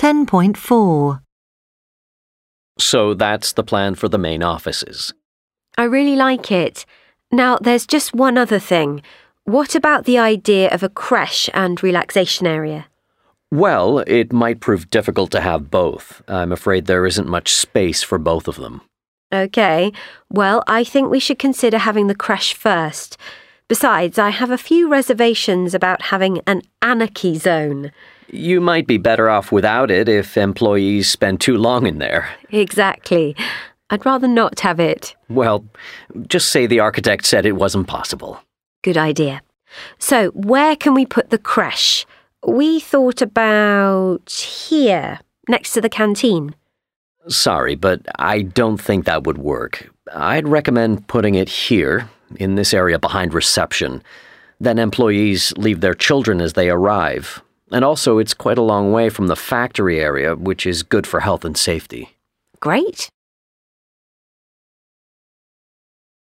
10.4. So that's the plan for the main offices. I really like it. Now, there's just one other thing. What about the idea of a creche and relaxation area? Well, it might prove difficult to have both. I'm afraid there isn't much space for both of them. OK. Well, I think we should consider having the creche first. Besides, I have a few reservations about having an anarchy zone. You might be better off without it if employees spend too long in there. Exactly. I'd rather not have it. Well, just say the architect said it wasn't possible. Good idea. So, where can we put the creche? We thought about here, next to the canteen. Sorry, but I don't think that would work. I'd recommend putting it here, in this area behind reception. Then employees leave their children as they arrive. And also, it's quite a long way from the factory area, which is good for health and safety. Great.